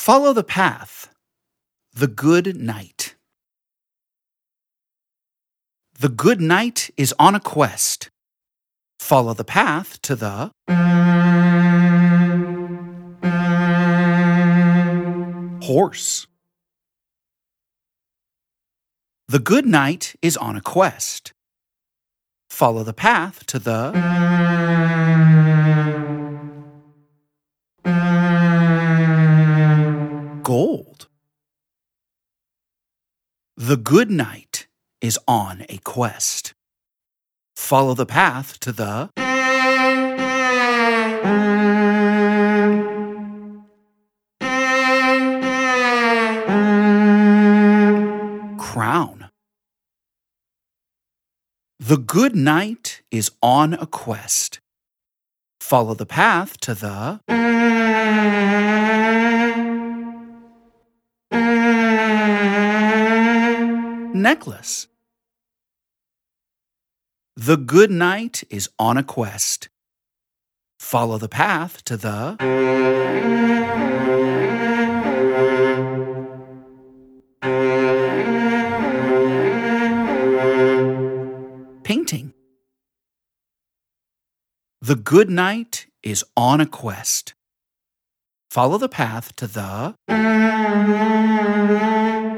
Follow the path. The good knight. The good knight is on a quest. Follow the path to the horse. The good knight is on a quest. Follow the path to the gold. The good knight is on a quest. Follow the path to the crown. The good knight is on a quest. Follow the path to the necklace. The good knight is on a quest. Follow the path to the painting. The good knight is on a quest. Follow the path to the